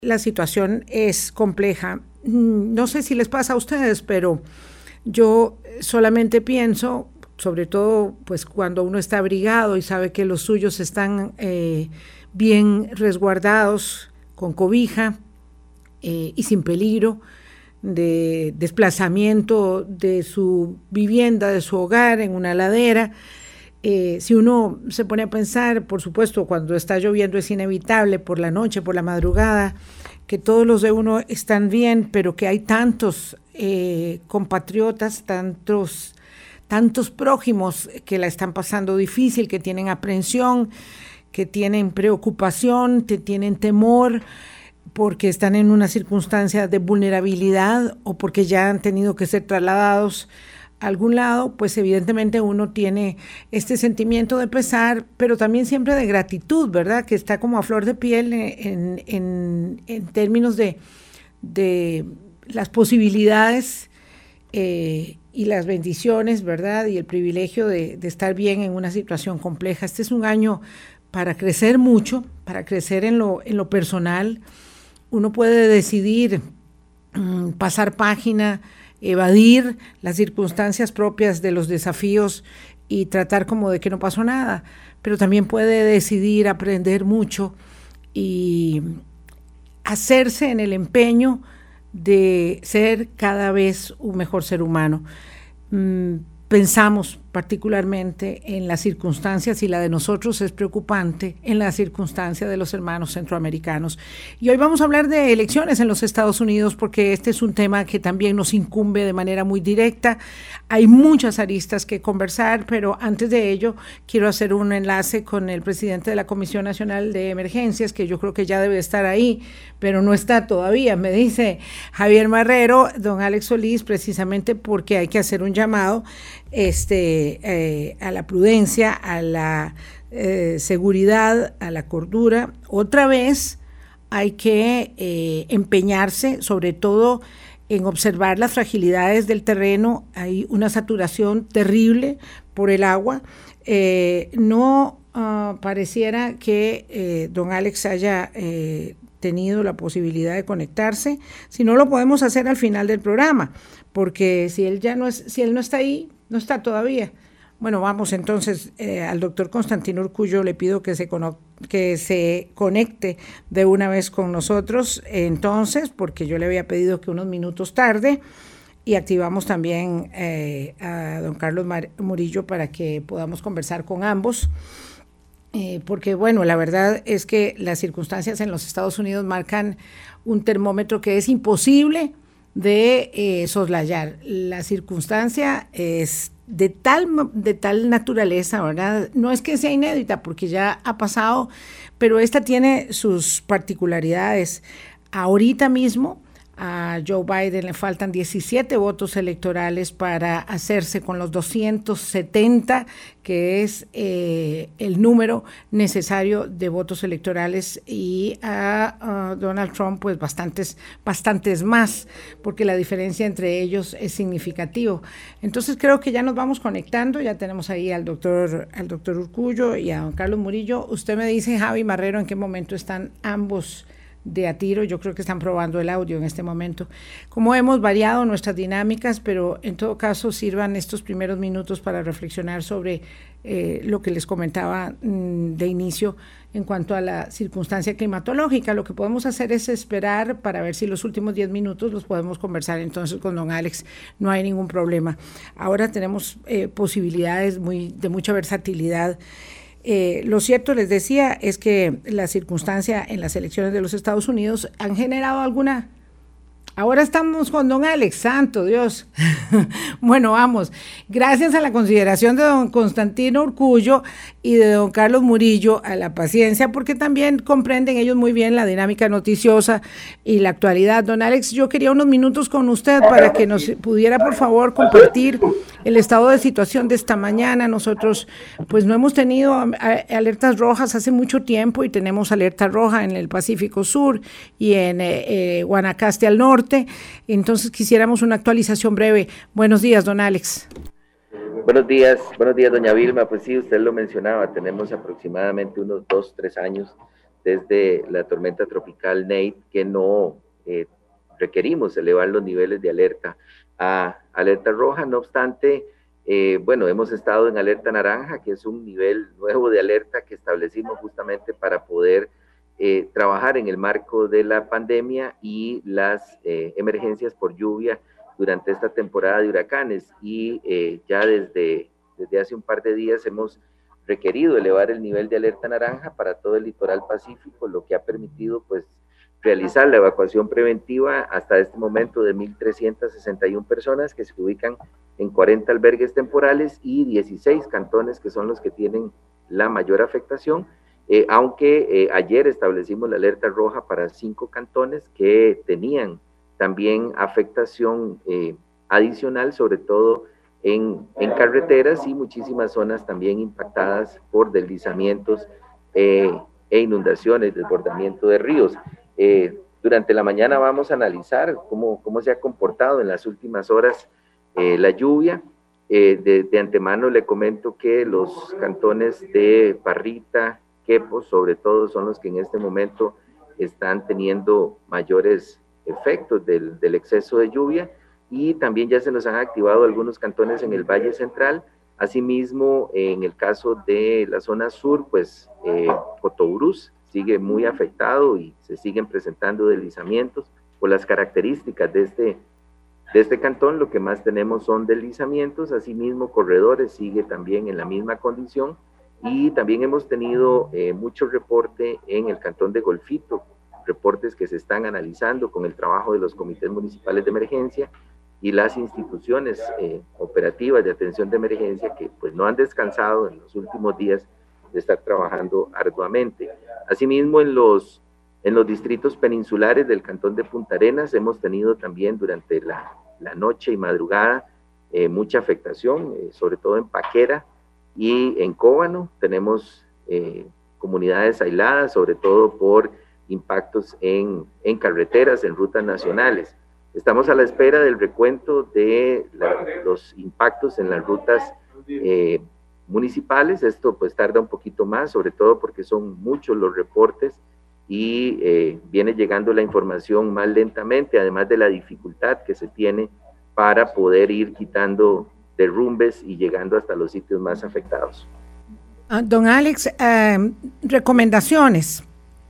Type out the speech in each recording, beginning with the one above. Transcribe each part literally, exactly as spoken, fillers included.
La situación es compleja. No sé si les pasa a ustedes, pero yo solamente pienso, sobre todo pues cuando uno está abrigado y sabe que los suyos están eh, bien resguardados, con cobija eh, y sin peligro de desplazamiento de su vivienda, de su hogar, en una ladera. Eh, si uno se pone a pensar, por supuesto, cuando está lloviendo es inevitable por la noche, por la madrugada, que todos los de uno están bien, pero que hay tantos eh, compatriotas, tantos, tantos prójimos que la están pasando difícil, que tienen aprensión, que tienen preocupación, que tienen temor, porque están en una circunstancia de vulnerabilidad o porque ya han tenido que ser trasladados a algún lado, pues evidentemente uno tiene este sentimiento de pesar, pero también siempre de gratitud, ¿verdad? Que está como a flor de piel en, en, en términos de, de las posibilidades eh, y las bendiciones, ¿verdad? Y el privilegio de, de estar bien en una situación compleja. Este es un año para crecer mucho, para crecer en lo, en lo personal. Uno puede decidir um, pasar página, evadir las circunstancias propias de los desafíos y tratar como de que no pasó nada, pero también puede decidir aprender mucho y hacerse en el empeño de ser cada vez un mejor ser humano. Mm, pensamos particularmente en las circunstancias, y la de nosotros es preocupante, en la circunstancia de los hermanos centroamericanos. Y hoy vamos a hablar de elecciones en los Estados Unidos, porque este es un tema que también nos incumbe de manera muy directa. Hay muchas aristas que conversar, pero antes de ello quiero hacer un enlace con el presidente de la Comisión Nacional de Emergencias, que yo creo que ya debe estar ahí, pero no está todavía. Me dice Javier Marrero, don Alex Solís, precisamente porque hay que hacer un llamado este, eh, a la prudencia, a la eh, seguridad, a la cordura. Otra vez hay que eh, empeñarse, sobre todo en observar las fragilidades del terreno. Hay una saturación terrible por el agua. Eh, no uh, pareciera que eh, don Alex haya eh, tenido la posibilidad de conectarse. Si no, lo podemos hacer al final del programa, porque si él ya no es, si él no está ahí, no está todavía. Bueno, vamos entonces eh, al doctor Constantino Urcullo, le pido que se, cono- que se conecte de una vez con nosotros, entonces, porque yo le había pedido que unos minutos tarde, y activamos también eh, a don Carlos Mar- Murillo para que podamos conversar con ambos, eh, porque bueno, la verdad es que las circunstancias en los Estados Unidos marcan un termómetro que es imposible de eh, soslayar. La circunstancia es de tal, de tal naturaleza, ¿verdad? No es que sea inédita, porque ya ha pasado, pero esta tiene sus particularidades. Ahorita mismo a Joe Biden le faltan diecisiete votos electorales para hacerse con los doscientos setenta, que es eh, el número necesario de votos electorales, y a, a Donald Trump pues bastantes, bastantes más, porque la diferencia entre ellos es significativo. Entonces creo que ya nos vamos conectando, ya tenemos ahí al doctor, al doctor Urcullo y a don Carlos Murillo. Usted me dice, Javi Marrero, en qué momento están ambos de a tiro. Yo creo que están probando el audio en este momento. Como hemos variado nuestras dinámicas, pero en todo caso sirvan estos primeros minutos para reflexionar sobre eh, lo que les comentaba mmm, de inicio en cuanto a la circunstancia climatológica. Lo que podemos hacer es esperar para ver si los últimos diez minutos los podemos conversar entonces con don Alex. No hay ningún problema. Ahora tenemos eh, posibilidades muy, de mucha versatilidad. Eh, lo cierto, les decía, es que la circunstancia en las elecciones de los Estados Unidos han generado alguna... Ahora estamos con don Alex, santo Dios. Bueno, vamos. Gracias a la consideración de don Constantino Urcullo y de don Carlos Murillo, a la paciencia, porque también comprenden ellos muy bien la dinámica noticiosa y la actualidad. Don Alex, yo quería unos minutos con usted para que nos pudiera, por favor, compartir el estado de situación de esta mañana. Nosotros, pues, no hemos tenido alertas rojas hace mucho tiempo, y tenemos alerta roja en el Pacífico Sur y en eh, eh, Guanacaste al norte. Entonces quisiéramos una actualización breve. Buenos días, don Alex. Buenos días, buenos días, doña Vilma. Pues sí, usted lo mencionaba, tenemos aproximadamente unos dos, tres años desde la tormenta tropical Nate, que no eh, requerimos elevar los niveles de alerta a alerta roja. No obstante, eh, bueno, hemos estado en alerta naranja, que es un nivel nuevo de alerta que establecimos justamente para poder eh, trabajar en el marco de la pandemia y las eh, emergencias por lluvia durante esta temporada de huracanes. Y eh, ya desde, desde hace un par de días hemos requerido elevar el nivel de alerta naranja para todo el litoral pacífico, lo que ha permitido pues realizar la evacuación preventiva hasta este momento de mil trescientas sesenta y una personas que se ubican en cuarenta albergues temporales y dieciséis cantones que son los que tienen la mayor afectación, eh, aunque eh, ayer establecimos la alerta roja para cinco cantones que tenían también afectación eh, adicional, sobre todo en, en carreteras y muchísimas zonas también impactadas por deslizamientos eh, e inundaciones, desbordamiento de ríos. Eh, durante la mañana vamos a analizar cómo, cómo se ha comportado en las últimas horas eh, la lluvia. Eh, de, de antemano le comento que los cantones de Parrita, Quepos, sobre todo, son los que en este momento están teniendo mayores efectos del, del exceso de lluvia, y también ya se nos han activado algunos cantones en el Valle Central. Asimismo, en el caso de la zona sur, pues eh, Cotobruz sigue muy afectado y se siguen presentando deslizamientos por las características de este, de este cantón. Lo que más tenemos son deslizamientos. Asimismo, Corredores sigue también en la misma condición, y también hemos tenido eh, mucho reporte en el cantón de Golfito, reportes que se están analizando con el trabajo de los comités municipales de emergencia y las instituciones eh, operativas de atención de emergencia, que pues no han descansado en los últimos días de estar trabajando arduamente. Asimismo, en los, en los distritos peninsulares del cantón de Punta Arenas hemos tenido también durante la, la noche y madrugada eh, mucha afectación, eh, sobre todo en Paquera y en Cóbano. Tenemos eh, comunidades aisladas, sobre todo por impactos en, en carreteras, en rutas nacionales. Estamos a la espera del recuento de la, los impactos en las rutas eh, municipales. Esto pues tarda un poquito más, sobre todo porque son muchos los reportes y eh, viene llegando la información más lentamente, además de la dificultad que se tiene para poder ir quitando derrumbes y llegando hasta los sitios más afectados. Uh, don Alex, uh, recomendaciones.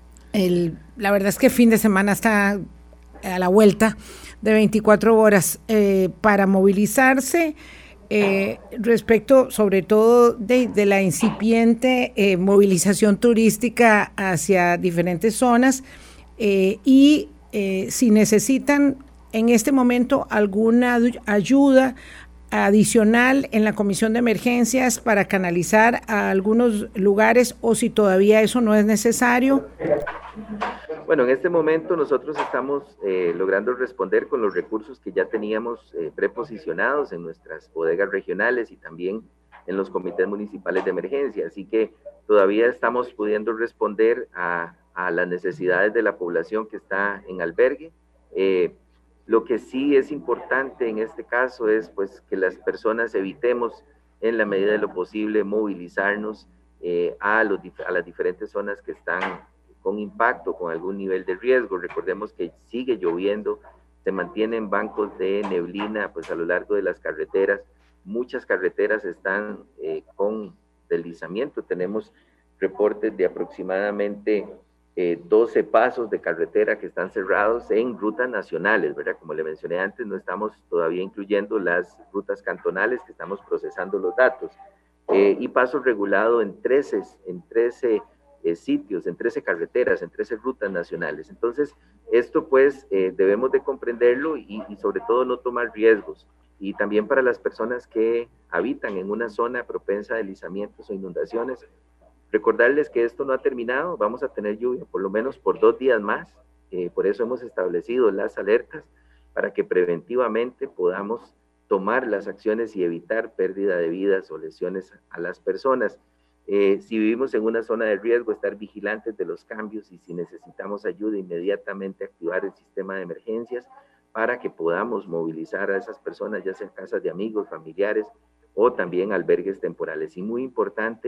El, la verdad es que el fin de semana está a la vuelta de veinticuatro horas eh, para movilizarse eh, respecto sobre todo de, de la incipiente eh, movilización turística hacia diferentes zonas eh, y eh, si necesitan en este momento alguna ayuda adicional en la comisión de emergencias para canalizar a algunos lugares, o si todavía eso no es necesario. Bueno, en este momento nosotros estamos eh, logrando responder con los recursos que ya teníamos eh, preposicionados en nuestras bodegas regionales y también en los comités municipales de emergencia, así que todavía estamos pudiendo responder a, a las necesidades de la población que está en albergue. Eh, Lo que sí es importante en este caso es pues que las personas evitemos en la medida de lo posible movilizarnos eh, a, los, a las diferentes zonas que están con impacto, con algún nivel de riesgo. Recordemos que sigue lloviendo, se mantienen bancos de neblina pues a lo largo de las carreteras. Muchas carreteras están eh, con deslizamiento. Tenemos reportes de aproximadamente Eh, doce pasos de carretera que están cerrados en rutas nacionales, ¿verdad? Como le mencioné antes, no estamos todavía incluyendo las rutas cantonales que estamos procesando los datos. Eh, y paso regulado en trece, en trece eh, sitios, en trece carreteras, en trece rutas nacionales. Entonces, esto pues eh, debemos de comprenderlo y, y sobre todo no tomar riesgos. Y también para las personas que habitan en una zona propensa a deslizamientos o inundaciones, recordarles que esto no ha terminado, vamos a tener lluvia por lo menos por dos días más, eh, por eso hemos establecido las alertas para que preventivamente podamos tomar las acciones y evitar pérdida de vidas o lesiones a las personas. Eh, si vivimos en una zona de riesgo, estar vigilantes de los cambios y si necesitamos ayuda, inmediatamente activar el sistema de emergencias para que podamos movilizar a esas personas, ya sea en casas de amigos, familiares o también albergues temporales. Y muy importante,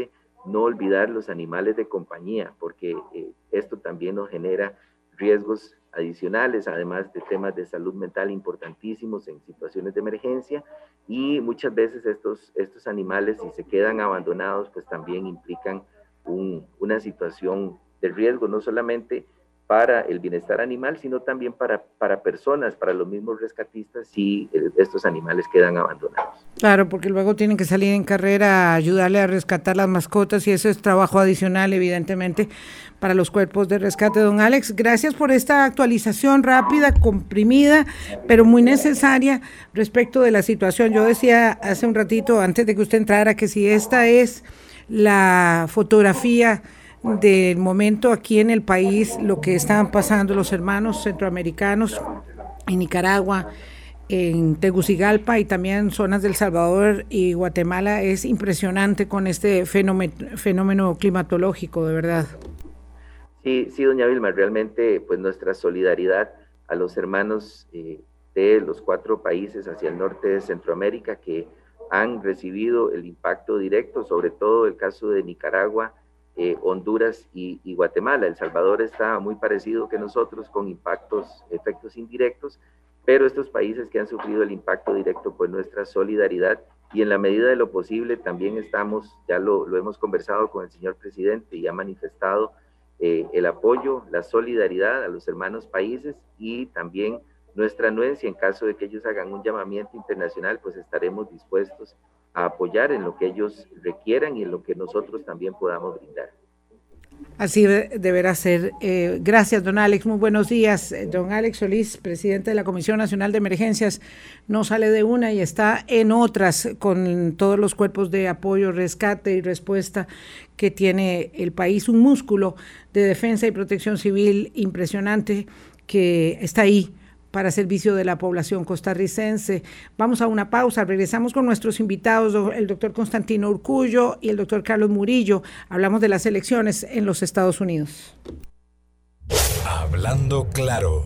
no olvidar los animales de compañía, porque eh, esto también nos genera riesgos adicionales, además de temas de salud mental importantísimos en situaciones de emergencia, y muchas veces estos, estos animales, si se quedan abandonados, pues también implican un, una situación de riesgo, no solamente para el bienestar animal, sino también para, para personas, para los mismos rescatistas, si estos animales quedan abandonados. Claro, porque luego tienen que salir en carrera a ayudarle a rescatar las mascotas y eso es trabajo adicional, evidentemente, para los cuerpos de rescate. Don Alex, gracias por esta actualización rápida, comprimida, pero muy necesaria respecto de la situación. Yo decía hace un ratito, antes de que usted entrara, que si esta es la fotografía del momento aquí en el país, lo que están pasando los hermanos centroamericanos en Nicaragua, en Tegucigalpa y también zonas del Salvador y Guatemala, es impresionante con este fenómeno, fenómeno climatológico, de verdad. Sí, sí, doña Vilma, realmente pues nuestra solidaridad a los hermanos eh, de los cuatro países hacia el norte de Centroamérica que han recibido el impacto directo, sobre todo el caso de Nicaragua, Eh, Honduras y, y Guatemala. El Salvador está muy parecido que nosotros con impactos, efectos indirectos, pero estos países que han sufrido el impacto directo, pues nuestra solidaridad y en la medida de lo posible también estamos, ya lo, lo hemos conversado con el señor presidente y ha manifestado eh, el apoyo, la solidaridad a los hermanos países y también nuestra anuencia en caso de que ellos hagan un llamamiento internacional, pues estaremos dispuestos a apoyar en lo que ellos requieran y en lo que nosotros también podamos brindar. Así deberá ser. Eh, gracias, don Alex. Muy buenos días. Don Alex Solís, presidente de la Comisión Nacional de Emergencias, no sale de una y está en otras con todos los cuerpos de apoyo, rescate y respuesta que tiene el país. Un músculo de defensa y protección civil impresionante que está ahí para servicio de la población costarricense. Vamos a una pausa, regresamos con nuestros invitados, el doctor Constantino Urcullo y el doctor Carlos Murillo. Hablamos de las elecciones en los Estados Unidos. Hablando claro.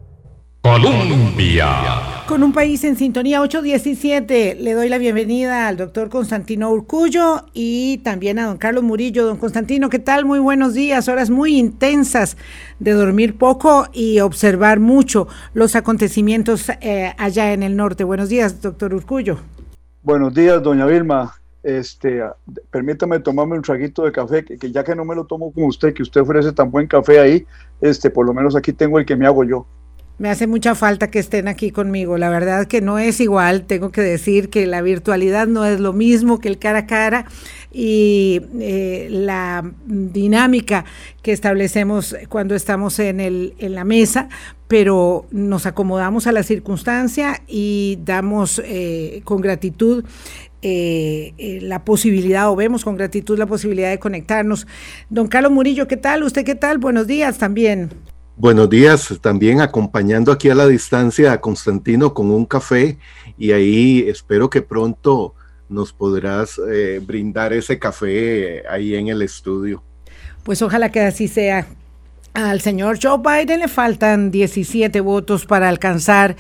Colombia. Con un país en sintonía, ocho diecisiete, le doy la bienvenida al doctor Constantino Urcullo y también a don Carlos Murillo. Don Constantino, ¿qué tal? Muy buenos días, horas muy intensas de dormir poco y observar mucho los acontecimientos eh, allá en el norte. Buenos días, doctor Urcullo. Buenos días, doña Vilma. Este, permítame tomarme un traguito de café, que, que ya que no me lo tomo con usted, que usted ofrece tan buen café ahí, este, por lo menos aquí tengo el que me hago yo. Me hace mucha falta que estén aquí conmigo, la verdad que no es igual, tengo que decir que la virtualidad no es lo mismo que el cara a cara y eh, la dinámica que establecemos cuando estamos en, el, en la mesa, pero nos acomodamos a la circunstancia y damos eh, con gratitud Eh, eh, la posibilidad, o vemos con gratitud la posibilidad de conectarnos. Don Carlos Murillo, ¿qué tal? ¿Usted qué tal? Buenos días también. Buenos días, también acompañando aquí a la distancia a Constantino con un café y ahí espero que pronto nos podrás eh, brindar ese café ahí en el estudio. Pues ojalá que así sea. Al señor Joe Biden le faltan diecisiete votos para alcanzar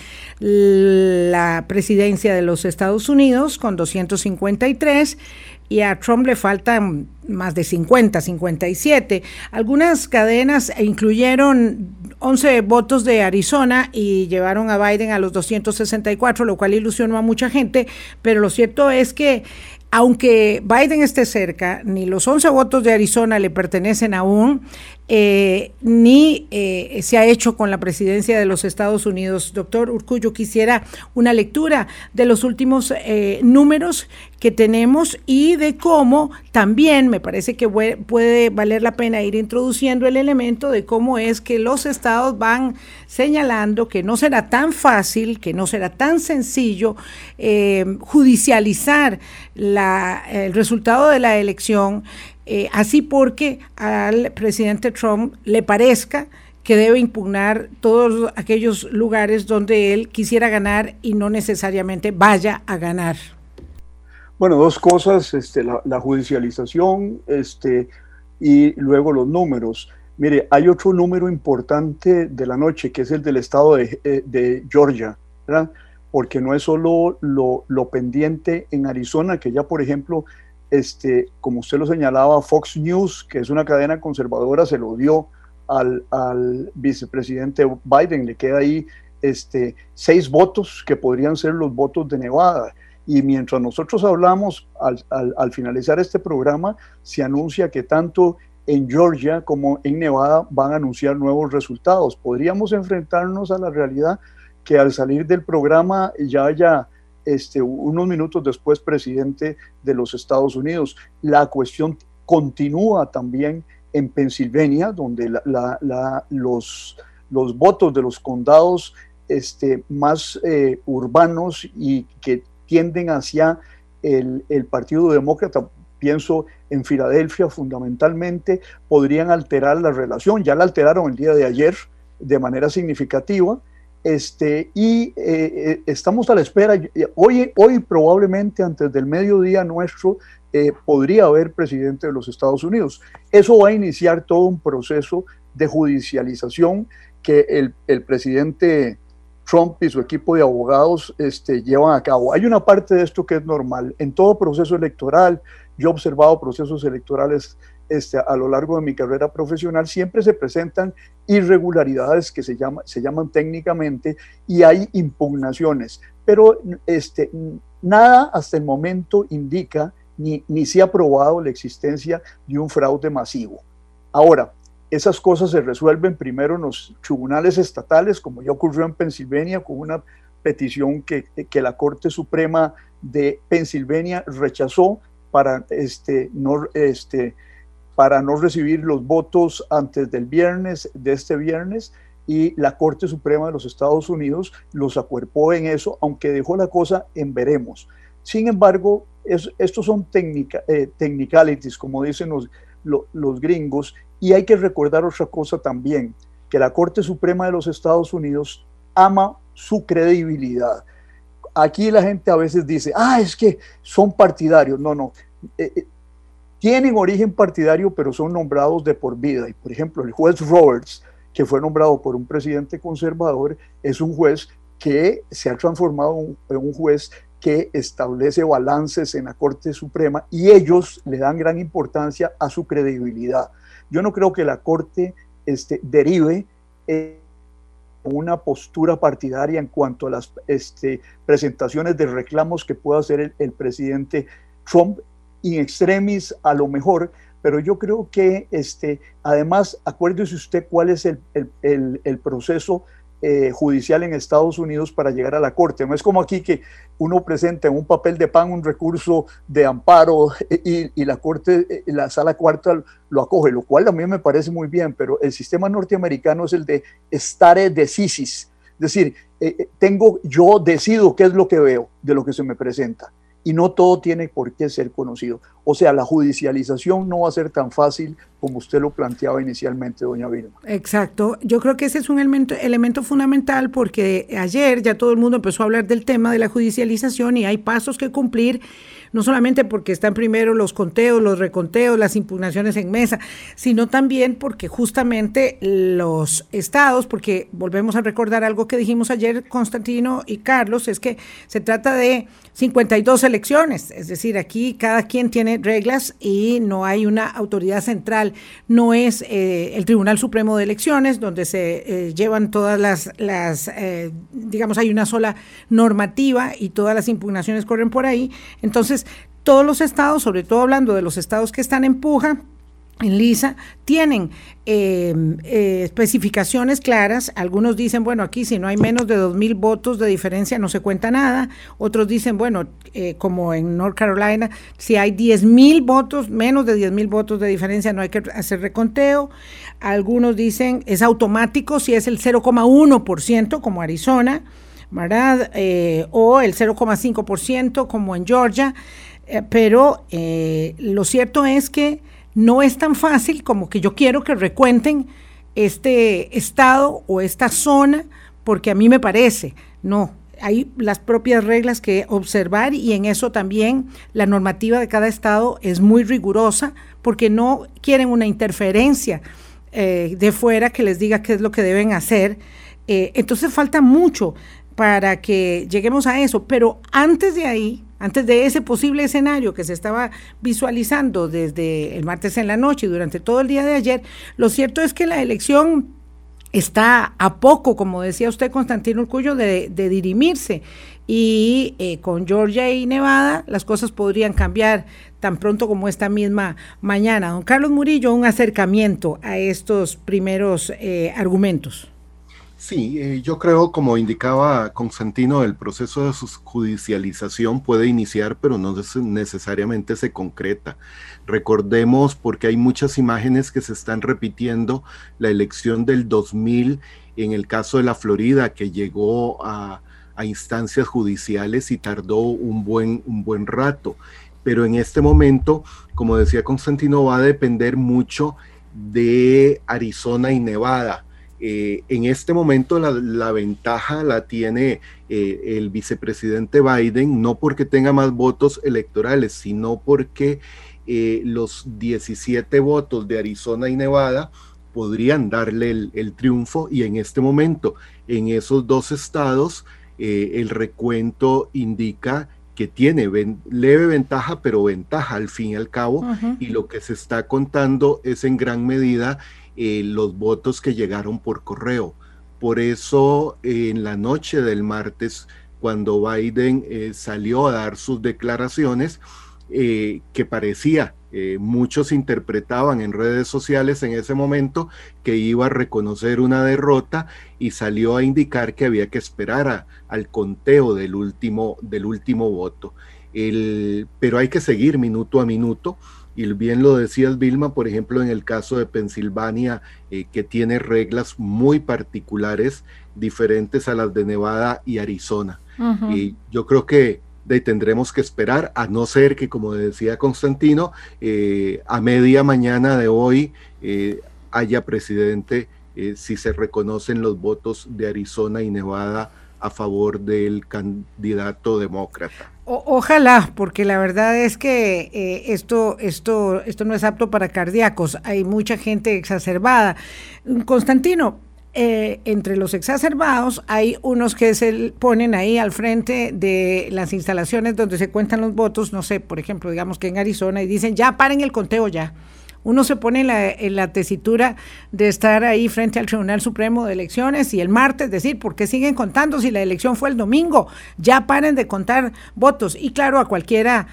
la presidencia de los Estados Unidos con doscientos cincuenta y tres y a Trump le faltan más de cincuenta, cincuenta y siete. Algunas cadenas incluyeron once votos de Arizona y llevaron a Biden a los doscientos sesenta y cuatro, lo cual ilusionó a mucha gente, pero lo cierto es que aunque Biden esté cerca, ni los once votos de Arizona le pertenecen aún, eh, ni eh, se ha hecho con la presidencia de los Estados Unidos. Doctor Urcullo, quisiera una lectura de los últimos eh, números que tenemos y de cómo también me parece que puede valer la pena ir introduciendo el elemento de cómo es que los estados van señalando que no será tan fácil, que no será tan sencillo eh, judicializar la, el resultado de la elección, eh, así porque al presidente Trump le parezca que debe impugnar todos aquellos lugares donde él quisiera ganar y no necesariamente vaya a ganar. Bueno, dos cosas, este, la, la judicialización este, y luego los números. Mire, hay otro número importante de la noche, que es el del estado de, de Georgia, ¿verdad? Porque no es solo lo, lo pendiente en Arizona, que ya, por ejemplo, este, como usted lo señalaba, Fox News, que es una cadena conservadora, se lo dio al, al vicepresidente Biden, le queda ahí este, seis votos que podrían ser los votos de Nevada. Y mientras nosotros hablamos, al, al, al finalizar este programa, se anuncia que tanto en Georgia como en Nevada van a anunciar nuevos resultados. Podríamos enfrentarnos a la realidad que al salir del programa ya haya este, unos minutos después presidente de los Estados Unidos. La cuestión continúa también en Pensilvania, donde la, la, la, los, los votos de los condados este, más eh, urbanos y que tienden hacia el, el Partido Demócrata, pienso en Filadelfia fundamentalmente, podrían alterar la relación. Ya la alteraron el día de ayer de manera significativa, este, y eh, estamos a la espera. Hoy, hoy probablemente antes del mediodía nuestro eh, podría haber presidente de los Estados Unidos. Eso va a iniciar todo un proceso de judicialización que el, el presidente Trump y su equipo de abogados este, llevan a cabo. Hay una parte de esto que es normal. En todo proceso electoral, yo he observado procesos electorales este, a lo largo de mi carrera profesional, siempre se presentan irregularidades que se, llama, se llaman técnicamente y hay impugnaciones, pero este, nada hasta el momento indica ni, ni se ha probado la existencia de un fraude masivo. Ahora, esas cosas se resuelven primero en los tribunales estatales, como ya ocurrió en Pensilvania, con una petición que, que la Corte Suprema de Pensilvania rechazó para, este, no, este, para no recibir los votos antes del viernes, de este viernes, y la Corte Suprema de los Estados Unidos los acuerpó en eso, aunque dejó la cosa en veremos. Sin embargo, es, estos son técnica, eh, technicalities, como dicen los, los, los gringos, y hay que recordar otra cosa también, que la Corte Suprema de los Estados Unidos ama su credibilidad. Aquí la gente a veces dice, ah, es que son partidarios. No, no, eh, eh, tienen origen partidario, pero son nombrados de por vida. Y por ejemplo, el juez Roberts, que fue nombrado por un presidente conservador, es un juez que se ha transformado en un juez que establece balances en la Corte Suprema y ellos le dan gran importancia a su credibilidad. Yo no creo que la Corte este, derive eh, una postura partidaria en cuanto a las este, presentaciones de reclamos que pueda hacer el, el presidente Trump, in extremis a lo mejor, pero yo creo que este, además, acuérdese usted cuál es el, el, el, el proceso eh, judicial en Estados Unidos para llegar a la Corte. No es como aquí que uno presenta en un papel de pan un recurso de amparo y, y la Corte, la Sala Cuarta lo acoge, lo cual a mí me parece muy bien, pero el sistema norteamericano es el de stare decisis, es decir, eh, tengo, yo decido qué es lo que veo de lo que se me presenta. Y no todo tiene por qué ser conocido. O sea, la judicialización no va a ser tan fácil como usted lo planteaba inicialmente, doña Vilma. Exacto. Yo creo que ese es un elemento, elemento fundamental porque ayer ya todo el mundo empezó a hablar del tema de la judicialización y hay pasos que cumplir, no solamente porque están primero los conteos, los reconteos, las impugnaciones en mesa, sino también porque justamente los estados, porque volvemos a recordar algo que dijimos ayer Constantino y Carlos, es que se trata de cincuenta y dos elecciones, es decir, aquí cada quien tiene reglas y no hay una autoridad central, no es eh, el Tribunal Supremo de Elecciones donde se eh, llevan todas las, las eh, digamos, hay una sola normativa y todas las impugnaciones corren por ahí. Entonces, todos los estados, sobre todo hablando de los estados que están en puja, en lisa, tienen eh, eh, especificaciones claras. Algunos dicen, bueno, aquí si no hay menos de dos mil votos de diferencia no se cuenta nada. Otros dicen, bueno, eh, como en North Carolina, si hay diez mil votos, menos de diez mil votos de diferencia no hay que hacer reconteo. Algunos dicen, es automático si es el cero coma uno por ciento como Arizona, ¿verdad? Eh, o el cero coma cinco por ciento como en Georgia. Eh, pero eh, lo cierto es que no es tan fácil como que yo quiero que recuenten este estado o esta zona, porque a mí me parece, no, hay las propias reglas que observar y en eso también la normativa de cada estado es muy rigurosa porque no quieren una interferencia eh, de fuera que les diga qué es lo que deben hacer. Eh, entonces falta mucho para que lleguemos a eso, pero antes de ahí antes de ese posible escenario que se estaba visualizando desde el martes en la noche y durante todo el día de ayer, lo cierto es que la elección está a poco, como decía usted, Constantino Urcullo, de, de dirimirse, y eh, con Georgia y Nevada las cosas podrían cambiar tan pronto como esta misma mañana. Don Carlos Murillo, un acercamiento a estos primeros eh, argumentos. Sí, eh, yo creo, como indicaba Constantino, el proceso de su judicialización puede iniciar, pero no necesariamente se concreta. Recordemos, porque hay muchas imágenes que se están repitiendo, la elección del dos mil, en el caso de la Florida, que llegó a, a instancias judiciales y tardó un buen, un buen rato. Pero en este momento, como decía Constantino, va a depender mucho de Arizona y Nevada. Eh, en este momento la, la ventaja la tiene eh, el vicepresidente Biden, no porque tenga más votos electorales, sino porque eh, los diecisiete votos de Arizona y Nevada podrían darle el, el triunfo, y en este momento en esos dos estados eh, el recuento indica que tiene ven, leve ventaja, pero ventaja al fin y al cabo, uh-huh. Y lo que se está contando es en gran medida eh, los votos que llegaron por correo. Por eso eh, en la noche del martes, cuando Biden eh, salió a dar sus declaraciones, eh, que parecía, eh, muchos interpretaban en redes sociales en ese momento que iba a reconocer una derrota, y salió a indicar que había que esperar a, al conteo del último, del último voto. El, pero hay que seguir minuto a minuto, y bien lo decías, Vilma, por ejemplo, en el caso de Pensilvania, eh, que tiene reglas muy particulares, diferentes a las de Nevada y Arizona. Uh-huh. Y yo creo que de, tendremos que esperar, a no ser que, como decía Constantino, eh, a media mañana de hoy eh, haya presidente, eh, si se reconocen los votos de Arizona y Nevada a favor del candidato demócrata. O, ojalá, porque la verdad es que eh, esto, esto, esto no es apto para cardíacos. Hay mucha gente exacerbada. Constantino, eh, entre los exacerbados hay unos que se ponen ahí al frente de las instalaciones donde se cuentan los votos, no sé, por ejemplo, digamos que en Arizona, y dicen, ya paren el conteo ya. Uno se pone en la, en la tesitura de estar ahí frente al Tribunal Supremo de Elecciones y el martes decir, ¿por qué siguen contando si la elección fue el domingo? Ya paren de contar votos. Y claro, a cualquiera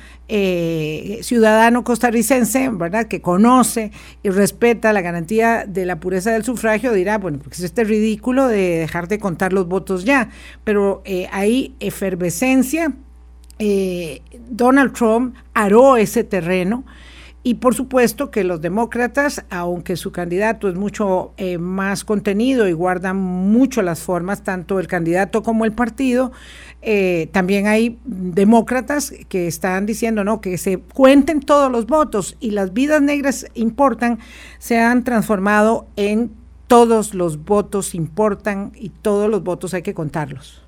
eh, ciudadano costarricense, ¿verdad?, que conoce y respeta la garantía de la pureza del sufragio, dirá, bueno, porque es este ridículo de dejar de contar los votos ya. Pero eh, hay efervescencia. Eh, Donald Trump aró ese terreno. Y por supuesto que los demócratas, aunque su candidato es mucho eh, más contenido y guarda mucho las formas, tanto el candidato como el partido, eh, también hay demócratas que están diciendo, no, que se cuenten todos los votos, y las vidas negras importan, se han transformado en todos los votos importan y todos los votos hay que contarlos.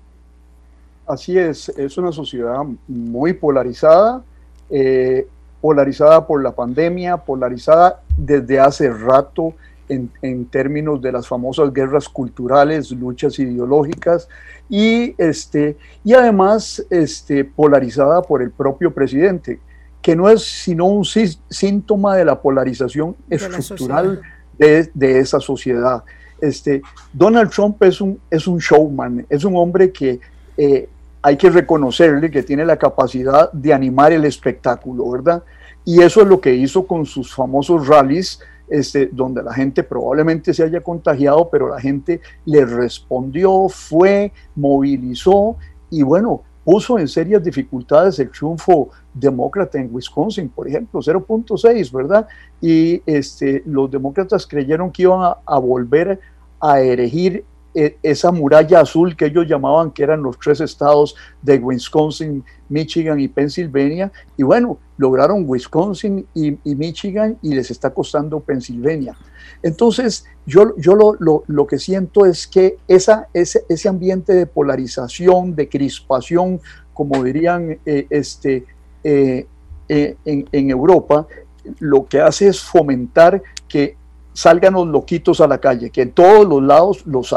Así es, es una sociedad muy polarizada, eh, polarizada por la pandemia, polarizada desde hace rato en, en términos de las famosas guerras culturales, luchas ideológicas, y, este, y además este, polarizada por el propio presidente, que no es sino un sí, síntoma de la polarización de estructural la de, de esa sociedad. Este, Donald Trump es un, es un showman, es un hombre que eh, hay que reconocerle que tiene la capacidad de animar el espectáculo, ¿verdad? Y eso es lo que hizo con sus famosos rallies, este, donde la gente probablemente se haya contagiado, pero la gente le respondió, fue, movilizó, y bueno, puso en serias dificultades el triunfo demócrata en Wisconsin, por ejemplo, cero punto seis, ¿verdad? Y este, los demócratas creyeron que iban a, a volver a erigir esa muralla azul que ellos llamaban, que eran los tres estados de Wisconsin, Michigan y Pensilvania, y bueno, lograron Wisconsin y, y Michigan, y les está costando Pensilvania. Entonces yo, yo lo, lo, lo que siento es que esa, ese, ese ambiente de polarización, de crispación, como dirían eh, este, eh, eh, en, en Europa, lo que hace es fomentar que salgan los loquitos a la calle, que en todos los lados los hay,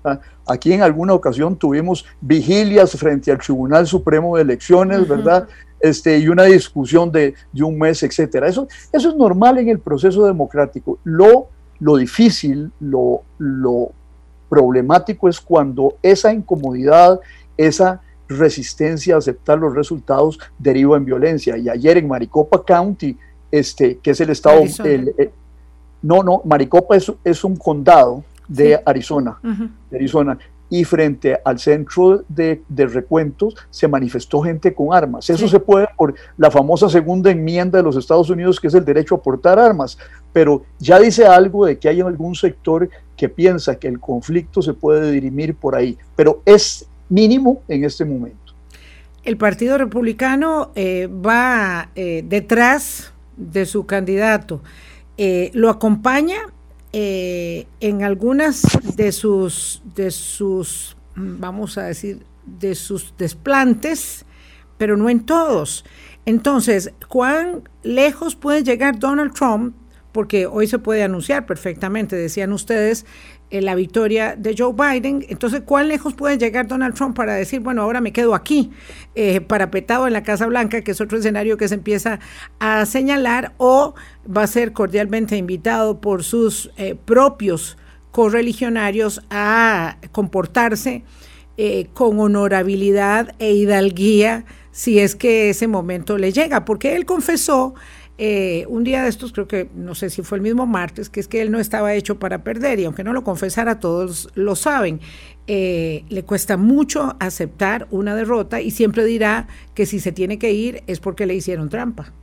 Aquí en alguna ocasión tuvimos vigilias frente al Tribunal Supremo de Elecciones, uh-huh. ¿verdad? Este, y una discusión de, de un mes, etcétera. Eso, eso es normal en el proceso democrático. Lo, lo difícil, lo, lo problemático es cuando esa incomodidad, esa resistencia a aceptar los resultados deriva en violencia. Y ayer en Maricopa County, este, que es el estado, el, el, no, no, Maricopa es, es un condado de sí. Arizona, uh-huh. de Arizona, y frente al centro de, de recuentos se manifestó gente con armas. Eso sí. se puede por la famosa segunda enmienda de los Estados Unidos, que es el derecho a portar armas, pero ya dice algo de que hay algún sector que piensa que el conflicto se puede dirimir por ahí, pero es mínimo en este momento. El Partido Republicano eh, va eh, detrás de su candidato, eh, lo acompaña eh, en algunas de sus, de sus, vamos a decir, de sus desplantes, pero no en todos. Entonces, ¿cuán lejos puede llegar Donald Trump? Porque hoy se puede anunciar perfectamente, decían ustedes, eh, la victoria de Joe Biden. Entonces, ¿cuán lejos puede llegar Donald Trump para decir, bueno, ahora me quedo aquí, eh, parapetado en la Casa Blanca, que es otro escenario que se empieza a señalar, o va a ser cordialmente invitado por sus eh, propios correligionarios a comportarse eh, con honorabilidad e hidalguía, si es que ese momento le llega? Porque él confesó Eh, un día de estos, creo que, no sé si fue el mismo martes, que es que él no estaba hecho para perder, y aunque no lo confesara, todos lo saben. Eh, le cuesta mucho aceptar una derrota y siempre dirá que si se tiene que ir es porque le hicieron trampa.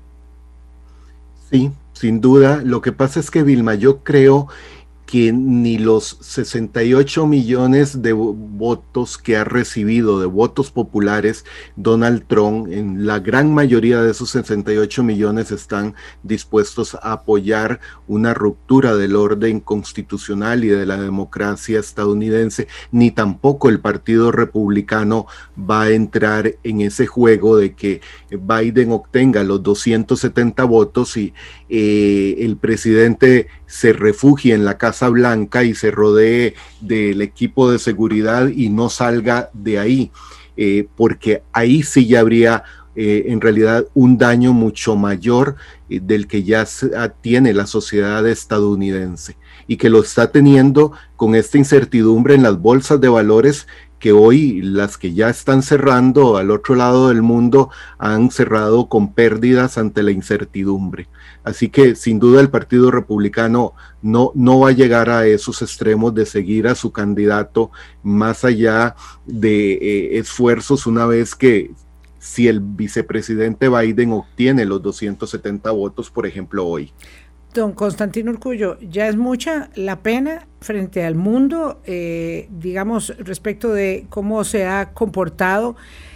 Sí, sin duda. Lo que pasa es que, Vilma, yo creo que ni los sesenta y ocho millones de votos que ha recibido, de votos populares, Donald Trump, en la gran mayoría de esos sesenta y ocho millones están dispuestos a apoyar una ruptura del orden constitucional y de la democracia estadounidense, ni tampoco el Partido Republicano va a entrar en ese juego de que Biden obtenga los doscientos setenta votos y eh, el presidente se refugie en la Casa Blanca y se rodee del equipo de seguridad y no salga de ahí, eh, porque ahí sí ya habría eh, en realidad un daño mucho mayor eh, del que ya se, tiene la sociedad estadounidense y que lo está teniendo con esta incertidumbre en las bolsas de valores, que hoy las que ya están cerrando al otro lado del mundo han cerrado con pérdidas ante la incertidumbre. Así que sin duda el Partido Republicano no, no va a llegar a esos extremos de seguir a su candidato más allá de eh, esfuerzos, una vez que si el vicepresidente Biden obtiene los doscientos setenta votos, por ejemplo, hoy. Don Constantino Urcullo, ya es mucha la pena frente al mundo, eh, digamos, respecto de cómo se ha comportado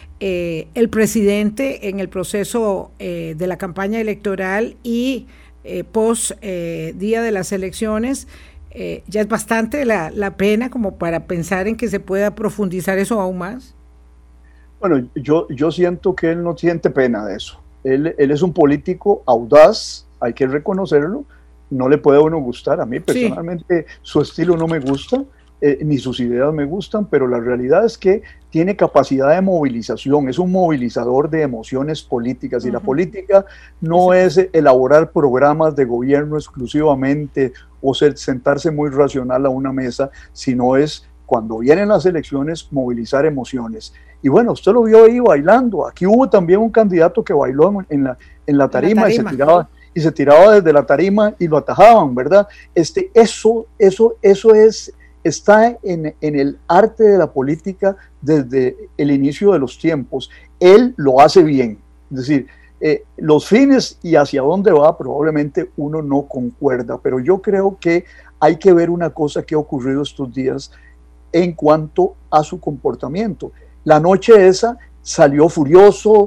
eh, el presidente en el proceso eh, de la campaña electoral y eh, post eh, día de las elecciones. Eh, ya es bastante la, la pena como para pensar en que se pueda profundizar eso aún más. Bueno, yo, yo siento que él no siente pena de eso. Él, él es un político audaz, hay que reconocerlo, no le puede a uno gustar, a mí personalmente sí. Su estilo no me gusta, eh, ni sus ideas me gustan, pero la realidad es que tiene capacidad de movilización, es un movilizador de emociones políticas, uh-huh. y la política no sí. es elaborar programas de gobierno exclusivamente o ser, sentarse muy racional a una mesa, sino es cuando vienen las elecciones movilizar emociones. Y bueno, usted lo vio ahí bailando, aquí hubo también un candidato que bailó en la, en la tarima, en la tarima. y se tiraba... y se tiraba desde la tarima y lo atajaban, ¿verdad? Este, eso, eso, eso es, está en, en el arte de la política desde el inicio de los tiempos. Él lo hace bien, es decir, eh, los fines y hacia dónde va probablemente uno no concuerda, pero yo creo que hay que ver una cosa que ha ocurrido estos días en cuanto a su comportamiento. La noche esa salió furioso,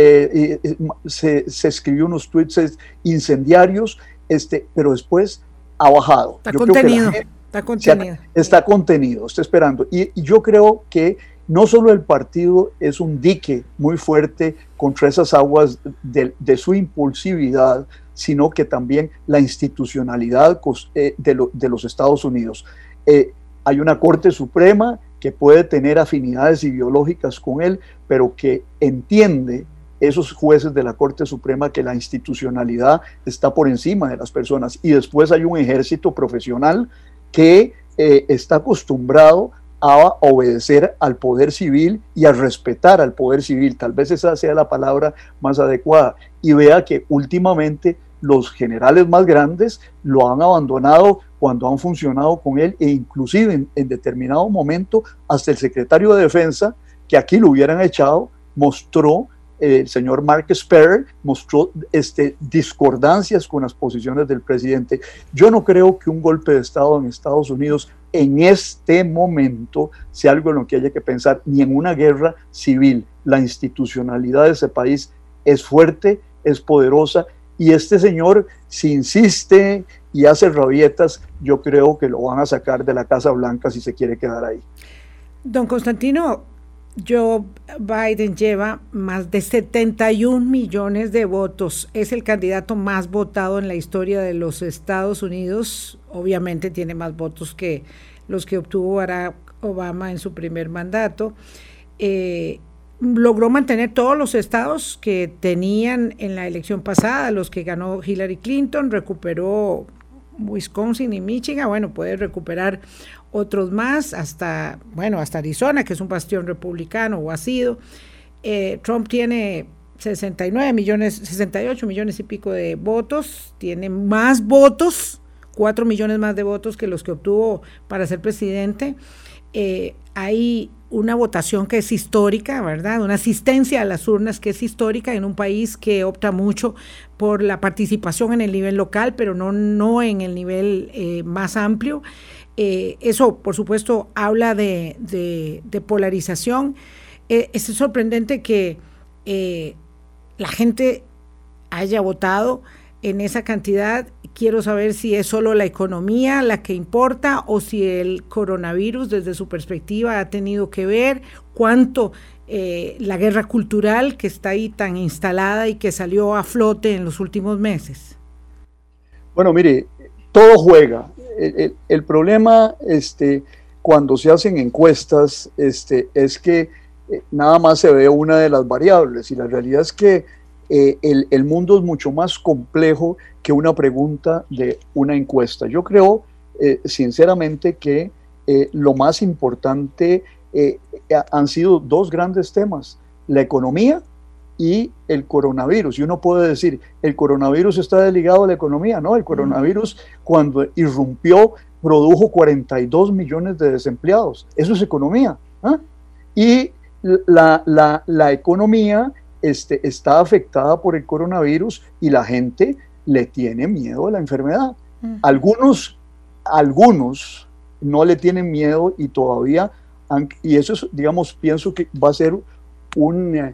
eh, eh, se, se escribió unos tweets incendiarios, este, pero después ha bajado. Está yo contenido, creo que está contenido. Ha, está contenido, está esperando. Y, y yo creo que no solo el partido es un dique muy fuerte contra esas aguas de, de su impulsividad, sino que también la institucionalidad eh, de, lo, de los Estados Unidos. Eh, hay una Corte Suprema que puede tener afinidades ideológicas con él, pero que entiende esos jueces de la Corte Suprema que la institucionalidad está por encima de las personas. Y después hay un ejército profesional que eh, está acostumbrado a obedecer al poder civil y a respetar al poder civil. Tal vez esa sea la palabra más adecuada. Y vea que últimamente los generales más grandes lo han abandonado cuando han funcionado con él, e inclusive en, en determinado momento hasta el secretario de Defensa, que aquí lo hubieran echado, mostró, eh, el señor Mark Esper, mostró este, discordancias con las posiciones del presidente. Yo no creo que un golpe de Estado en Estados Unidos en este momento sea algo en lo que haya que pensar, ni en una guerra civil. La institucionalidad de ese país es fuerte, es poderosa, y este señor, si insiste y hace rabietas, yo creo que lo van a sacar de la Casa Blanca si se quiere quedar ahí. Don Constantino, Joe Biden lleva más de setenta y un millones de votos. Es el candidato más votado en la historia de los Estados Unidos. Obviamente tiene más votos que los que obtuvo Barack Obama en su primer mandato. Eh, logró mantener todos los estados que tenían en la elección pasada, los que ganó Hillary Clinton, recuperó Wisconsin y Michigan, bueno, puede recuperar otros más, hasta, bueno, hasta Arizona, que es un bastión republicano, o ha sido. Eh, Trump tiene sesenta y nueve millones, sesenta y ocho millones y pico de votos, tiene más votos, cuatro millones más de votos que los que obtuvo para ser presidente. Eh, hay una votación que es histórica, ¿verdad? Una asistencia a las urnas que es histórica en un país que opta mucho por la participación en el nivel local, pero no, no en el nivel eh, más amplio. Eh, eso, por supuesto, habla de, de, de polarización. Eh, es sorprendente que eh, la gente haya votado en esa cantidad. Quiero saber si es solo la economía la que importa o si el coronavirus desde su perspectiva ha tenido que ver, cuánto eh, la guerra cultural que está ahí tan instalada y que salió a flote en los últimos meses. Bueno, mire, todo juega. El, el, el problema este, cuando se hacen encuestas este, es que eh, nada más se ve una de las variables, y la realidad es que eh, el, el mundo es mucho más complejo que una pregunta de una encuesta. Yo creo eh, sinceramente que eh, lo más importante eh, han sido dos grandes temas: la economía y el coronavirus. Y uno puede decir, el coronavirus está ligado a la economía. No, el coronavirus cuando irrumpió produjo cuarenta y dos millones de desempleados. Eso es economía. ¿eh? Y la, la, la economía este, está afectada por el coronavirus y la gente le tiene miedo a la enfermedad. Uh-huh. Algunos, algunos no le tienen miedo y todavía, han, y eso es, digamos, pienso que va a ser un...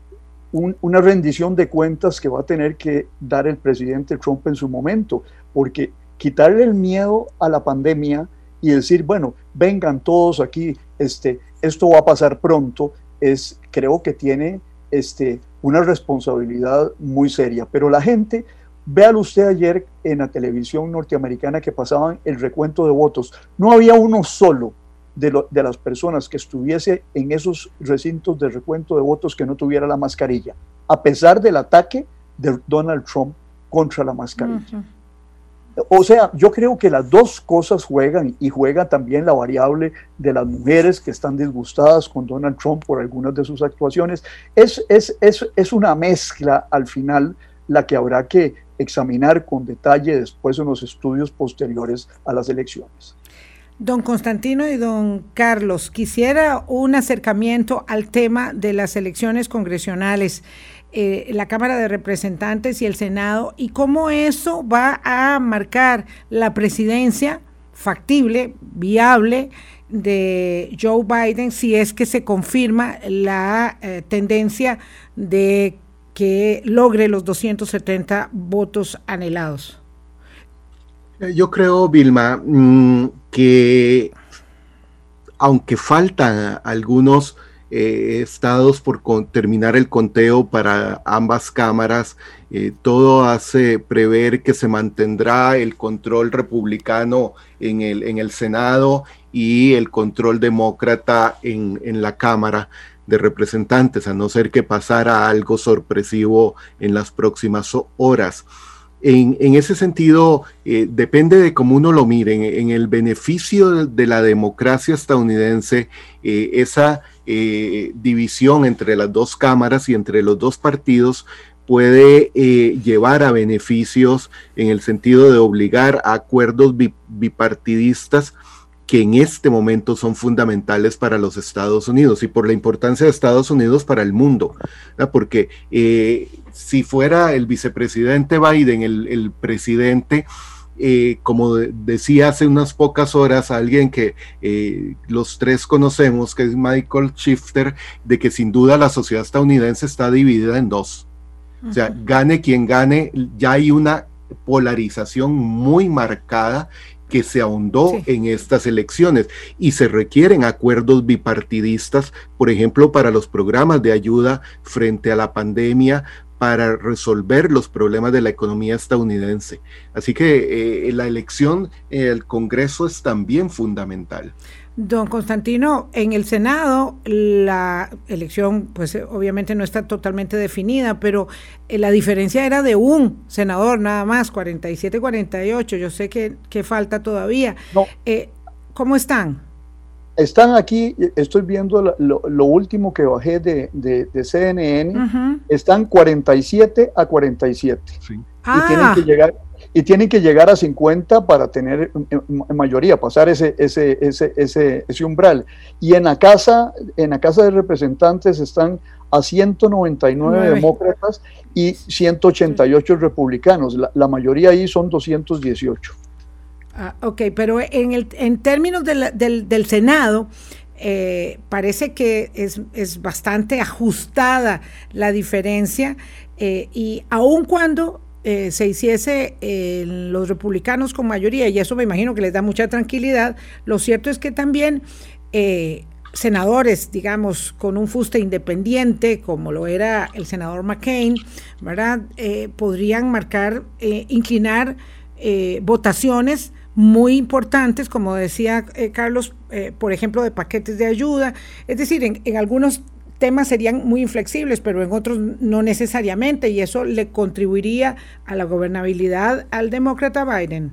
Un, una rendición de cuentas que va a tener que dar el presidente Trump en su momento, porque quitarle el miedo a la pandemia y decir, bueno, vengan todos aquí, este, esto va a pasar pronto, es, creo que tiene este, una responsabilidad muy seria. Pero la gente, véalo usted ayer en la televisión norteamericana que pasaban el recuento de votos, no había uno solo De, lo, de las personas que estuviese en esos recintos de recuento de votos que no tuviera la mascarilla, a pesar del ataque de Donald Trump contra la mascarilla. Uh-huh. O sea, yo creo que las dos cosas juegan, y juega también la variable de las mujeres que están disgustadas con Donald Trump por algunas de sus actuaciones. Es, es, es, es una mezcla al final la que habrá que examinar con detalle después en los estudios posteriores a las elecciones. Don Constantino y don Carlos, quisiera un acercamiento al tema de las elecciones congresionales, eh, la Cámara de Representantes y el Senado, y cómo eso va a marcar la presidencia factible, viable, de Joe Biden, si es que se confirma la eh, tendencia de que logre los doscientos setenta votos anhelados. Yo creo, Vilma, que aunque faltan algunos eh, estados por con, terminar el conteo para ambas cámaras, eh, todo hace prever que se mantendrá el control republicano en el, en el Senado y el control demócrata en, en la Cámara de Representantes, a no ser que pasara algo sorpresivo en las próximas horas. En, en ese sentido, eh, depende de cómo uno lo mire. En, en el beneficio de, de la democracia estadounidense, eh, esa eh, división entre las dos cámaras y entre los dos partidos puede eh, llevar a beneficios en el sentido de obligar a acuerdos bi, bipartidistas que en este momento son fundamentales para los Estados Unidos y por la importancia de Estados Unidos para el mundo, ¿verdad? Porque eh, si fuera el vicepresidente Biden, el, el presidente, eh, como de, decía hace unas pocas horas alguien que eh, los tres conocemos, que es Michael Shifter, de que sin duda la sociedad estadounidense está dividida en dos. Uh-huh. O sea, gane quien gane, ya hay una polarización muy marcada que se ahondó sí. en estas elecciones y se requieren acuerdos bipartidistas, por ejemplo, para los programas de ayuda frente a la pandemia, para resolver los problemas de la economía estadounidense. Así que eh, la elección en el Congreso es también fundamental. Don Constantino, en el Senado la elección pues obviamente no está totalmente definida, pero eh, la diferencia era de un senador nada más, cuarenta y siete a cuarenta y ocho, yo sé que, que falta todavía. No. Eh, ¿Cómo están? Están aquí, estoy viendo lo, lo, lo último que bajé de, de, de C N N, uh-huh. Están cuarenta y siete a cuarenta y siete. Sí. Ah. Y tienen que llegar... y tienen que llegar a cincuenta para tener en mayoría, pasar ese, ese, ese, ese, ese umbral. Y en la casa, en la Casa de Representantes están a ciento noventa y nueve Nueve. demócratas y ciento ochenta y ocho republicanos. La, la mayoría ahí son doscientos dieciocho. Ah, ok, pero en, el, en términos de la, del, del Senado, eh, parece que es, es bastante ajustada la diferencia eh, y aun cuando Eh, se hiciese eh, los republicanos con mayoría, y eso me imagino que les da mucha tranquilidad, lo cierto es que también eh, senadores, digamos, con un fuste independiente, como lo era el senador McCain, ¿verdad? Eh, podrían marcar, eh, inclinar eh, votaciones muy importantes, como decía eh, Carlos, eh, por ejemplo, de paquetes de ayuda, es decir, en, en algunos temas serían muy inflexibles, pero en otros no necesariamente, y eso le contribuiría a la gobernabilidad al demócrata Biden.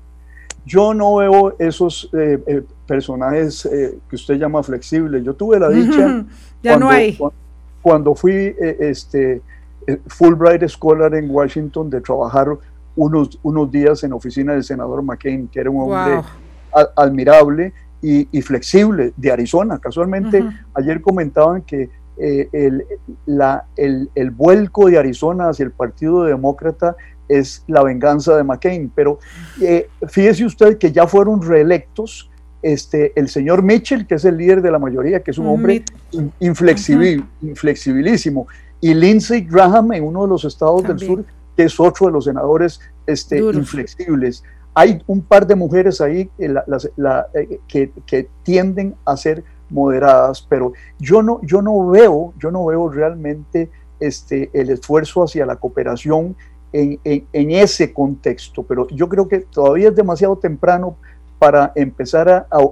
Yo no veo esos eh, eh, personajes eh, que usted llama flexibles. Yo tuve la dicha ya cuando, no hay. Cuando, cuando fui eh, este, Fulbright Scholar en Washington de trabajar unos, unos días en la oficina del senador McCain, que era un hombre wow. a, admirable Y, y flexible, de Arizona. Casualmente, uh-huh. ayer comentaban que eh, el, la, el, el vuelco de Arizona hacia el Partido Demócrata es la venganza de McCain, pero eh, fíjese usted que ya fueron reelectos este, el señor Mitchell, que es el líder de la mayoría, que es un hombre uh-huh. inflexibil, uh-huh. inflexibilísimo, y Lindsey Graham en uno de los estados También. del sur, que es otro de los senadores este, inflexibles. Hay un par de mujeres ahí eh, la, la, la, eh, que, que tienden a ser moderadas, pero yo no, yo no veo, yo no veo realmente este, el esfuerzo hacia la cooperación en, en, en ese contexto, pero yo creo que todavía es demasiado temprano para empezar a, a,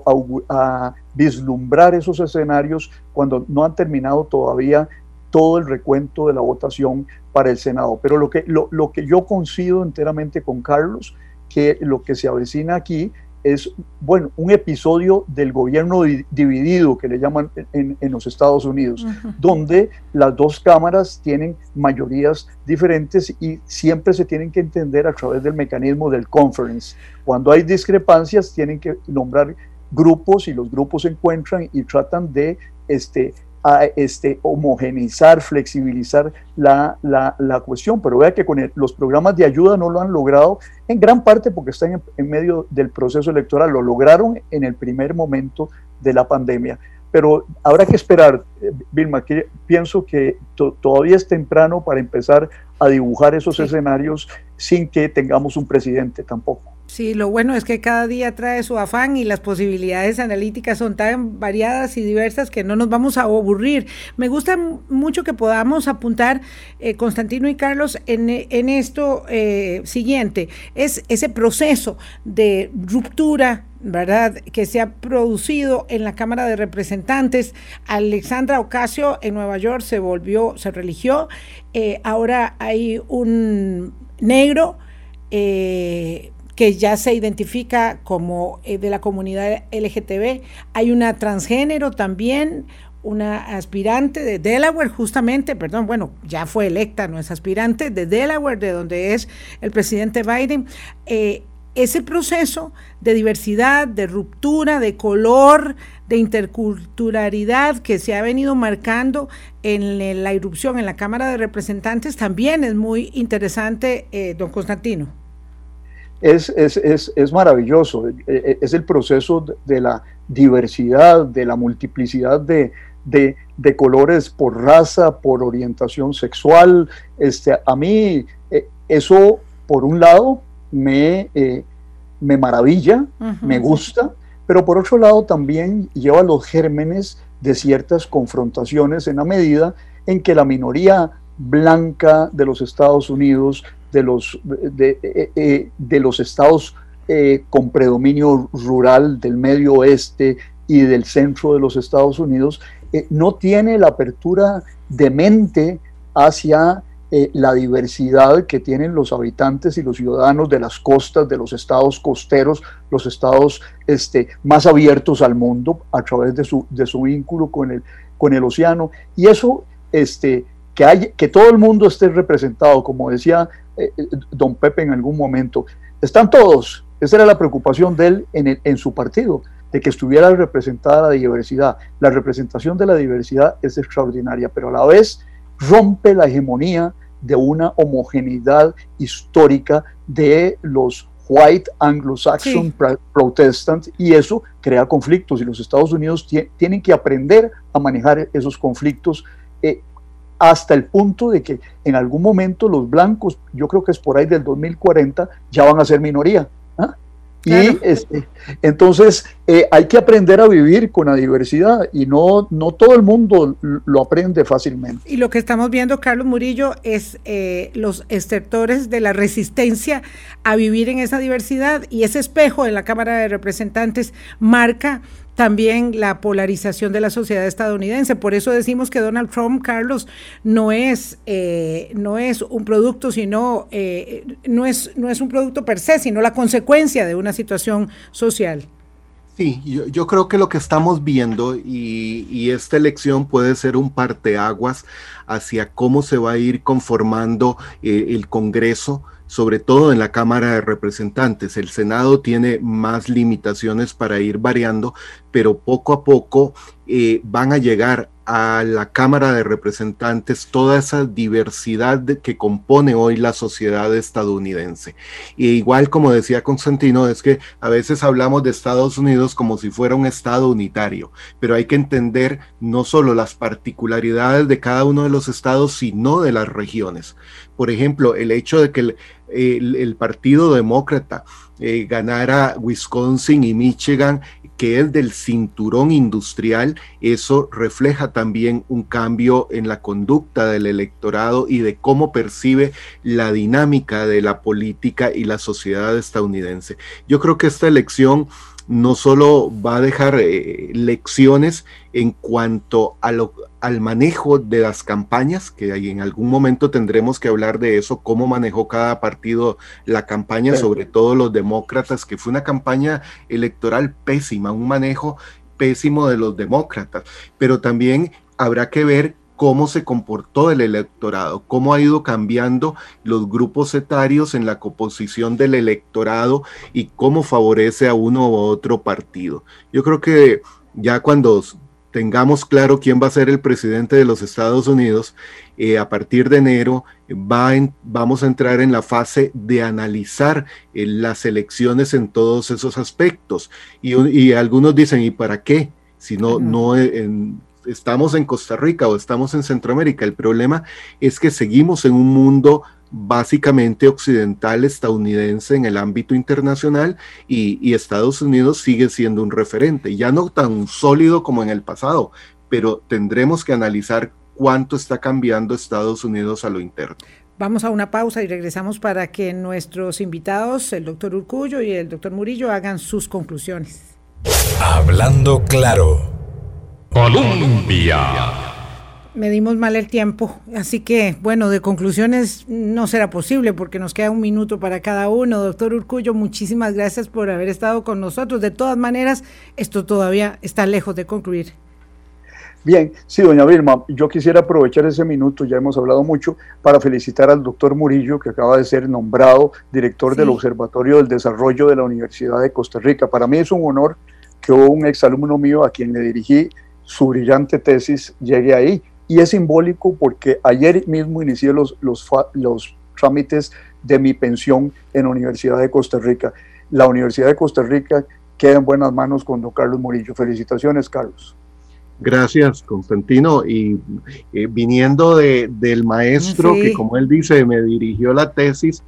a vislumbrar esos escenarios cuando no han terminado todavía todo el recuento de la votación para el Senado. Pero lo que, lo, lo que yo coincido enteramente con Carlos, que lo que se avecina aquí es, bueno, un episodio del gobierno di- dividido que le llaman en, en los Estados Unidos, uh-huh. donde las dos cámaras tienen mayorías diferentes y siempre se tienen que entender a través del mecanismo del conference. Cuando hay discrepancias tienen que nombrar grupos y los grupos se encuentran y tratan de este, a este, homogeneizar, flexibilizar la, la, la cuestión, pero vea que con el, los programas de ayuda no lo han logrado, en gran parte porque están en, en medio del proceso electoral, lo lograron en el primer momento de la pandemia, pero habrá que esperar, eh, Vilma, que pienso que to, todavía es temprano para empezar a dibujar esos sí. escenarios sin que tengamos un presidente tampoco. Sí, lo bueno es que cada día trae su afán y las posibilidades analíticas son tan variadas y diversas que no nos vamos a aburrir. Me gusta mucho que podamos apuntar, eh, Constantino y Carlos, en, en esto eh, siguiente, es ese proceso de ruptura, ¿verdad?, que se ha producido en la Cámara de Representantes. Alexandra Ocasio en Nueva York se volvió, se religió, eh, ahora hay un negro, eh, que ya se identifica como eh, de la comunidad L G T B, hay una transgénero también, una aspirante de Delaware, justamente, perdón, bueno, ya fue electa, no es aspirante, de Delaware, de donde es el presidente Biden. Eh, ese proceso de diversidad, de ruptura, de color, de interculturalidad que se ha venido marcando en la irrupción en la Cámara de Representantes también es muy interesante, eh, don Constantino. Es, es, es, es maravilloso, es el proceso de la diversidad, de la multiplicidad de, de, de colores por raza, por orientación sexual. Este, a mí eso, por un lado, me, eh, me maravilla, uh-huh. me gusta, pero por otro lado también lleva los gérmenes de ciertas confrontaciones en la medida en que la minoría blanca de los Estados Unidos, de los, de, de, de, de los estados eh, con predominio rural del medio oeste y del centro de los Estados Unidos, eh, no tiene la apertura de mente hacia eh, la diversidad que tienen los habitantes y los ciudadanos de las costas, de los estados costeros, los estados este, más abiertos al mundo a través de su, de su vínculo con el, con el océano. Y eso, este, que, hay, que todo el mundo esté representado, como decía eh, don Pepe en algún momento, están todos. Esa era la preocupación de él en, el, en su partido, de que estuviera representada la diversidad. La representación de la diversidad es extraordinaria, pero a la vez rompe la hegemonía de una homogeneidad histórica de los white anglo-saxon sí. protestants, y eso crea conflictos, y los Estados Unidos tienen que aprender a manejar esos conflictos eh, hasta el punto de que en algún momento los blancos, yo creo que es por ahí del dos mil cuarenta, ya van a ser minoría. ¿Ah? Claro. Y este, entonces eh, hay que aprender a vivir con la diversidad, y no, no todo el mundo lo aprende fácilmente. Y lo que estamos viendo, Carlos Murillo, es eh, los estertores de la resistencia a vivir en esa diversidad, y ese espejo en la Cámara de Representantes marca también la polarización de la sociedad estadounidense. Por eso decimos que Donald Trump, Carlos, no es, eh, no es un producto, sino eh, no es, no es un producto per se, sino la consecuencia de una situación social. Sí, yo, yo creo que lo que estamos viendo, y, y esta elección puede ser un parteaguas hacia cómo se va a ir conformando eh, el Congreso, sobre todo en la Cámara de Representantes. El Senado tiene más limitaciones para ir variando, pero poco a poco eh, van a llegar a la Cámara de Representantes toda esa diversidad de, que compone hoy la sociedad estadounidense. Y igual, como decía Constantino, es que a veces hablamos de Estados Unidos como si fuera un estado unitario, pero hay que entender no solo las particularidades de cada uno de los estados, sino de las regiones. Por ejemplo, el hecho de que el, el, el Partido Demócrata eh, ganara Wisconsin y Michigan, que es del cinturón industrial, eso refleja también un cambio en la conducta del electorado y de cómo percibe la dinámica de la política y la sociedad estadounidense. Yo creo que esta elección no solo va a dejar eh, lecciones en cuanto a lo, al manejo de las campañas, que en algún momento tendremos que hablar de eso, cómo manejó cada partido la campaña, sí. sobre todo los demócratas, que fue una campaña electoral pésima, un manejo pésimo de los demócratas, pero también habrá que ver cómo se comportó el electorado, cómo ha ido cambiando los grupos etarios en la composición del electorado y cómo favorece a uno u otro partido. Yo creo que ya cuando tengamos claro quién va a ser el presidente de los Estados Unidos, eh, a partir de enero va en, vamos a entrar en la fase de analizar eh, las elecciones en todos esos aspectos. Y, y algunos dicen, ¿y para qué? Si no, uh-huh. no en, estamos en Costa Rica o estamos en Centroamérica. El problema es que seguimos en un mundo básicamente occidental estadounidense en el ámbito internacional, y, y Estados Unidos sigue siendo un referente, ya no tan sólido como en el pasado, pero tendremos que analizar cuánto está cambiando Estados Unidos a lo interno. Vamos a una pausa y regresamos para que nuestros invitados, el doctor Urcullo y el doctor Murillo, hagan sus conclusiones. Hablando claro. Colombia. Medimos mal el tiempo, así que, bueno, de conclusiones no será posible porque nos queda un minuto para cada uno. Doctor Urcullo, muchísimas gracias por haber estado con nosotros. De todas maneras, esto todavía está lejos de concluir. Bien, sí, doña Vilma, yo quisiera aprovechar ese minuto, ya hemos hablado mucho, para felicitar al doctor Murillo, que acaba de ser nombrado director sí. del Observatorio del Desarrollo de la Universidad de Costa Rica. Para mí es un honor que un exalumno mío a quien le dirigí su brillante tesis llegue ahí, y es simbólico porque ayer mismo inicié los, los, los trámites de mi pensión en la Universidad de Costa Rica. La Universidad de Costa Rica queda en buenas manos con don Carlos Murillo. Felicitaciones, Carlos. Gracias, Constantino, y eh, viniendo de, del maestro sí. que, como él dice, me dirigió la tesis,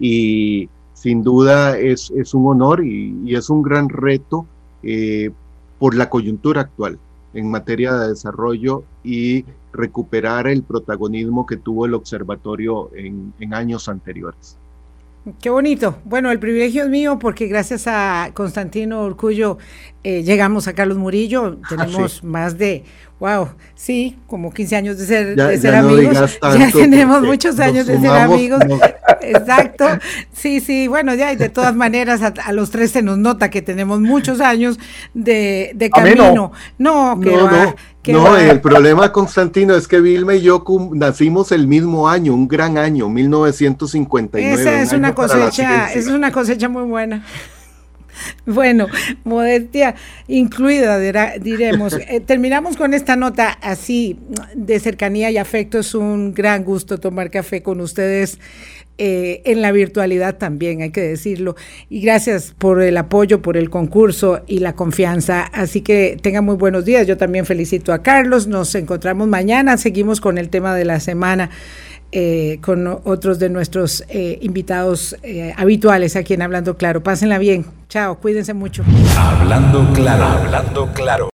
y sin duda es, es un honor y, y es un gran reto eh, por la coyuntura actual en materia de desarrollo y recuperar el protagonismo que tuvo el observatorio en, en años anteriores. Qué bonito. Bueno, el privilegio es mío porque gracias a Constantino Urcullo eh, llegamos a Carlos Murillo. Tenemos ah, sí. más de, wow, sí, como quince años de ser, ya, de ser ya amigos. No ya tenemos muchos años de ser amigos. No. Exacto. Sí, sí, bueno, ya, y de todas maneras a, a los tres se nos nota que tenemos muchos años de, de camino. No, no, que no, va, no. que no va. El problema, Constantino, es que Vilma y yo nacimos el mismo año, un gran año, mil novecientos cincuenta y nueve. Esa es una cosecha, esa es una cosecha muy buena. Bueno, modestia incluida, diremos. Eh, terminamos con esta nota así de cercanía y afecto. Es un gran gusto tomar café con ustedes eh, en la virtualidad también, hay que decirlo. Y gracias por el apoyo, por el concurso y la confianza. Así que tengan muy buenos días. Yo también felicito a Carlos. Nos encontramos mañana. Seguimos con el tema de la semana. Eh, con otros de nuestros eh, invitados eh, habituales aquí en Hablando Claro. Pásenla bien. Chao, cuídense mucho. Hablando Claro, Hablando Claro.